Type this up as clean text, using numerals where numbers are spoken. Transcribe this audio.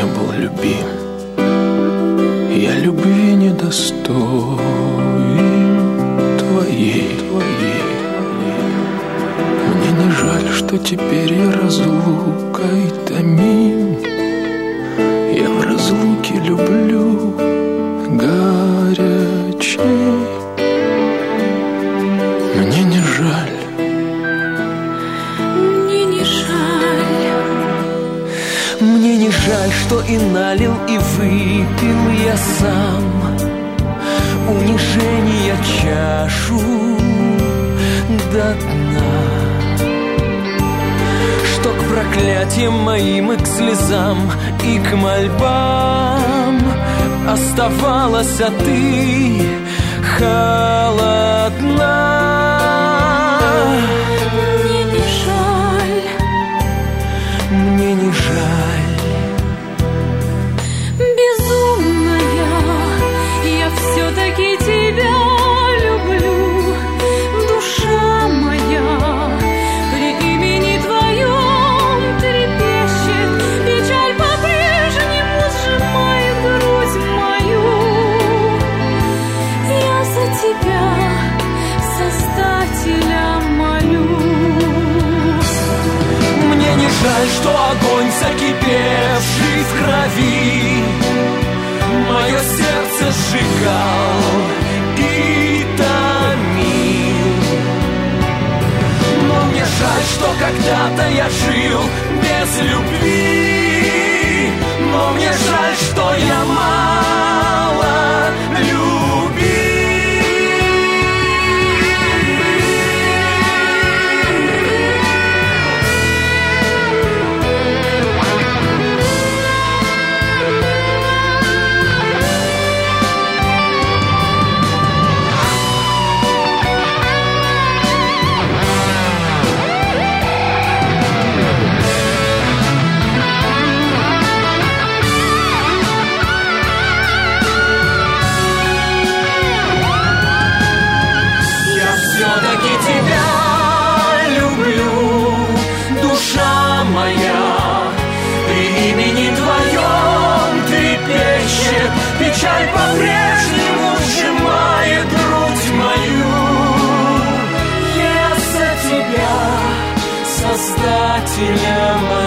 не был любим. Я любви недостоин твоей. Мне не жаль, что теперь я разлукой томим. Я в разлуке люблю горячей. Мне не жаль. Мне не жаль. Мне не жаль, что и налил, и выпил я сам унижения чашу до дна, что к проклятиям моим и к слезам, и к мольбам оставалась, а ты холодна. Мне не жаль. Мне не жаль. Безумная, я все-таки тебя люблю. Душа моя при имени твоем трепещет. Печаль по-прежнему сжимает грудь мою. Я за тебя, Создателя, молю. Мне не жаль, что огонь, закипевший в крови, мое сердце сжигал и томил. Но мне жаль, что когда-то я жил без любви. Но мне жаль, что я мало любил. Все-таки тебя люблю, душа моя, при имени твоем трепещет. Печаль по-прежнему сжимает грудь мою. Я за тебя, Создателя, молю.